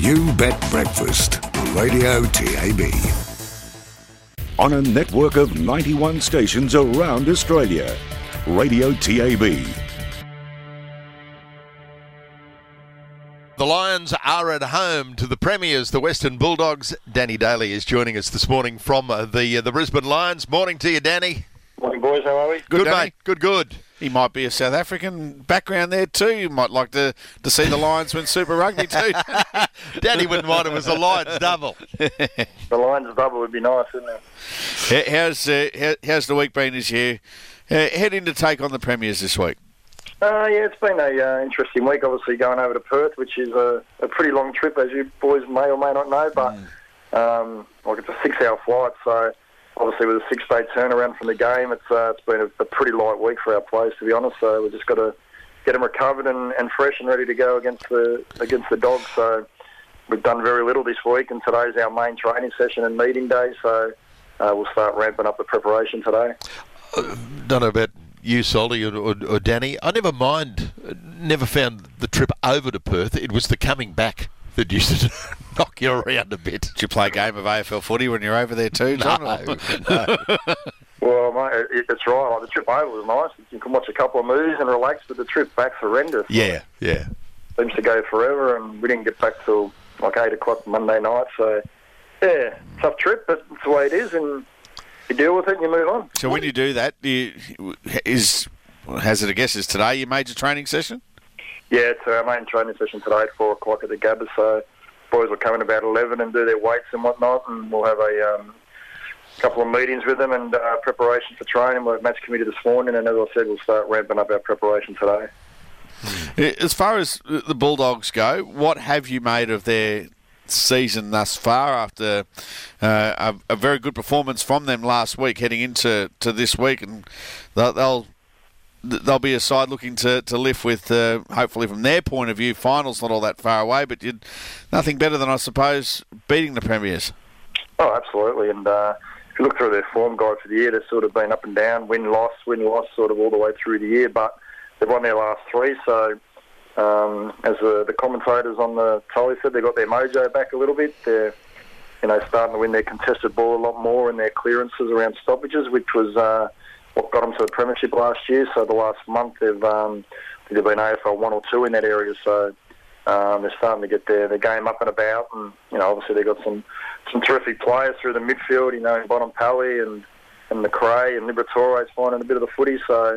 You Bet Breakfast, Radio TAB. On a network of 91 stations around Australia, Radio TAB. The Lions are at home to the Premiers, the Western Bulldogs. Danny Daly is joining us this morning from the Brisbane Lions. Morning to you, Danny. Morning, boys. How are we? Good, Danny. mate. Good. He might be a South African background there too. You might like to see the Lions win Super Rugby too. Danny wouldn't mind it was a Lions double. The Lions double would be nice, wouldn't it? How's the week been this year? Heading to take on the Premiers this week. Yeah, it's been a interesting week. Obviously, going over to Perth, which is a pretty long trip, as you boys may or may not know. But it's a 6-hour flight, so obviously with a 6-day turnaround from the game, it's been a pretty light week for our players, to be honest. So we've just got to get them recovered and fresh and ready to go against the Dogs. So we've done very little this week, and today's our main training session and meeting day. So we'll start ramping up the preparation today. Don't know about you, Solly, or Danny. I never found the trip over to Perth. It was the coming back that used to knock you around a bit. Did you play a game of AFL footy when you're over there too, John? No. Well, mate, it's right. Like, the trip over was nice. You can watch a couple of movies and relax, but the trip back's horrendous. Yeah. Seems to go forever, and we didn't get back till like 8 o'clock Monday night. So, yeah, tough trip, but it's the way it is, and you deal with it and you move on. So when you do that, is today your major training session? Yeah, it's our main training session today at 4 o'clock at the Gabba. So boys will come in about 11 and do their weights and whatnot, and we'll have a couple of meetings with them and preparation for training. We'll have match committee this morning, and as I said, we'll start ramping up our preparation today. As far as the Bulldogs go, what have you made of their season thus far after a very good performance from them last week heading into this week? And they'll be a side looking to lift with, hopefully from their point of view, finals not all that far away, but nothing better than, I suppose, beating the Premiers. Oh, absolutely. And if you look through their form guide for the year, they've sort of been up and down, win-loss, sort of all the way through the year, but they've won their last 3, so as the commentators on the telly said, they got their mojo back a little bit. They're starting to win their contested ball a lot more and their clearances around stoppages, which was what got them to the premiership last year. So the last month they've been AFL 1 or 2 in that area. So they're starting to get their game up and about, and obviously they've got some terrific players through the midfield. Bonampally and McRae and Liberatore's finding a bit of the footy. So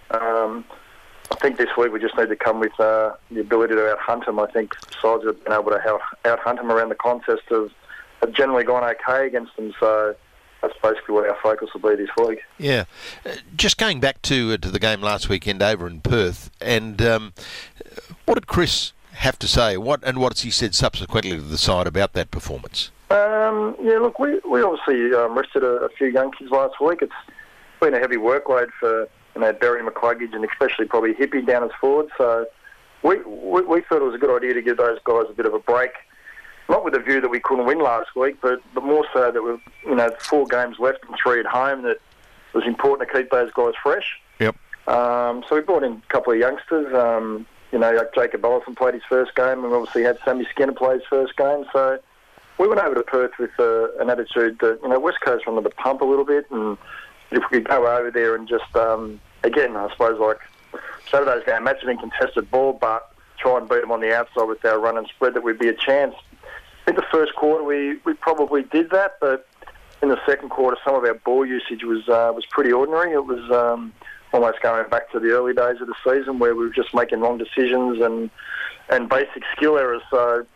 I think this week we just need to come with the ability to out-hunt them. I think sides have been able to out-hunt them around the contest have generally gone okay against them. So that's basically what our focus will be this week. Yeah. Just going back to the game last weekend over in Perth, and what did Chris have to say? What has he said subsequently to the side about that performance? Yeah, look, we obviously rested a few young kids last week. It's been a heavy workload for Barry McCluggage and especially probably Hippie down as forward. So we thought it was a good idea to give those guys a bit of a break. Not with the view that we couldn't win last week, but more so that we've 4 games left and 3 at home, that it was important to keep those guys fresh. Yep. So we brought in a couple of youngsters. Like Jacob Ellison played his first game, and obviously had Sammy Skinner play his first game. So we went over to Perth with an attitude that West Coast wanted to pump a little bit, and if we could go over there and just again, I suppose like Saturday's game, match them in contested ball, but try and beat them on the outside with our run and spread, that we'd be a chance. I think the first quarter we probably did that, but in the second quarter some of our ball usage was pretty ordinary. It was almost going back to the early days of the season where we were just making wrong decisions and basic skill errors. So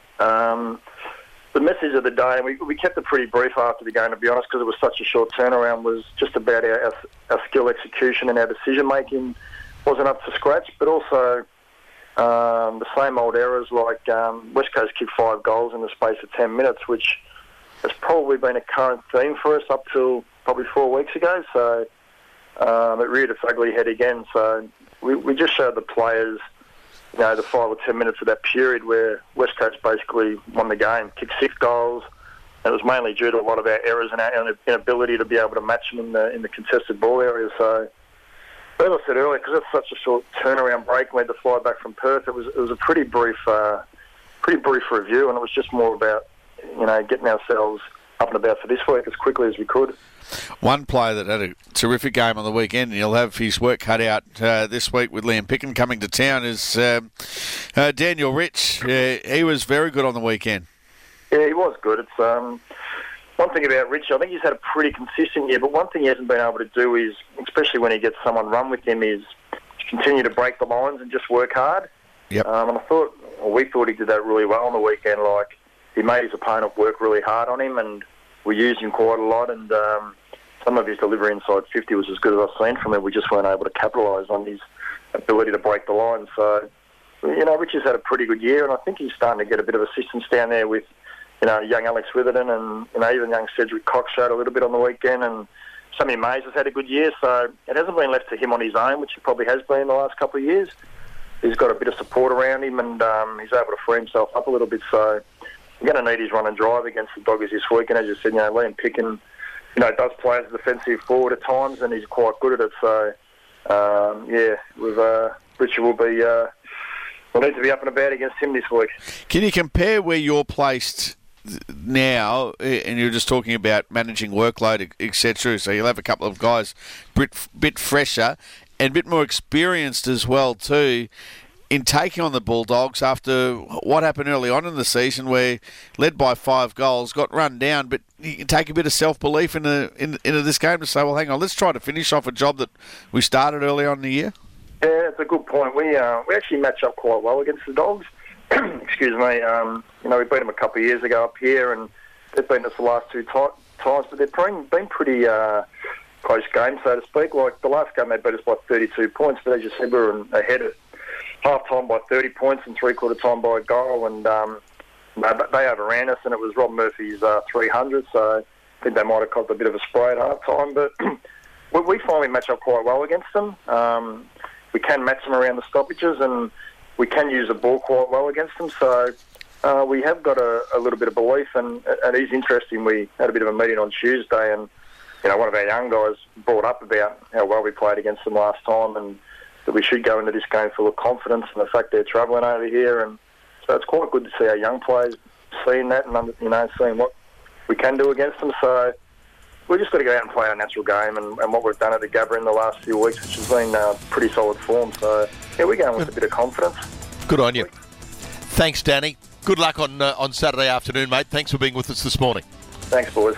the message of the day, and we kept it pretty brief after the game, to be honest, because it was such a short turnaround, was just about our skill execution and our decision-making wasn't up to scratch, but also the same old errors like West Coast kicked 5 goals in the space of 10 minutes, which has probably been a current theme for us up till probably 4 weeks ago. So it reared its ugly head again. So we just showed the players the 5 or 10 minutes of that period where West Coast basically won the game, kicked 6 goals. And it was mainly due to a lot of our errors and our inability to be able to match them in the contested ball area. So, as I said earlier, because it's such a short turnaround break, we had to fly back from Perth. It was a pretty brief pretty brief review, and it was just more about, getting ourselves up and about for this week as quickly as we could. One player that had a terrific game on the weekend, and he'll have his work cut out this week with Liam Picken coming to town, is Daniel Rich. He was very good on the weekend. Yeah, he was good. It's one thing about Rich, I think he's had a pretty consistent year, but one thing he hasn't been able to do is, especially when he gets someone run with him, is continue to break the lines and just work hard. Yep. And we thought he did that really well on the weekend. Like, he made his opponent work really hard on him, and we used him quite a lot, and some of his delivery inside 50 was as good as I've seen from him. We just weren't able to capitalise on his ability to break the line. So, Rich has had a pretty good year, and I think he's starting to get a bit of assistance down there with, young Alex Witherden, and, even young Cedric Cox showed a little bit on the weekend, and Sammy Mays has had a good year, so it hasn't been left to him on his own, which he probably has been the last couple of years. He's got a bit of support around him, and he's able to free himself up a little bit, so we're going to need his run and drive against the Doggies this week. And as you said, Liam Picken, does play as a defensive forward at times, and he's quite good at it. So, Richard will be. We'll need to be up and about against him this week. Can you compare where you're placed now, and you're just talking about managing workload, etc. So you'll have a couple of guys bit fresher and a bit more experienced as well too, in taking on the Bulldogs after what happened early on in the season, where led by 5 goals, got run down, but you can take a bit of self-belief into this game to say, well, hang on, let's try to finish off a job that we started early on in the year. Yeah, it's a good point. We actually match up quite well against the Dogs. Excuse me. We beat them a couple of years ago up here, and they've beaten us the last 2 times, but they've been pretty close games, so to speak. Like the last game, they beat us by 32 points, but as you said, we were ahead at half-time by 30 points and three-quarter time by a goal, and they overran us, and it was Rob Murphy's 300, so I think they might have copped a bit of a spray at half-time, but we finally match up quite well against them. We can match them around the stoppages, and we can use the ball quite well against them, so we have got a little bit of belief, and it is interesting. We had a bit of a meeting on Tuesday, and one of our young guys brought up about how well we played against them last time, and that we should go into this game full of confidence, and the fact they're travelling over here, and so it's quite good to see our young players seeing that and seeing what we can do against them. So we've just got to go out and play our natural game, and what we've done at the Gabba in the last few weeks, which has been pretty solid form. So yeah, we're going with a bit of confidence. Good on you. Thanks, Danny. Good luck on Saturday afternoon, mate. Thanks for being with us this morning. Thanks, boys.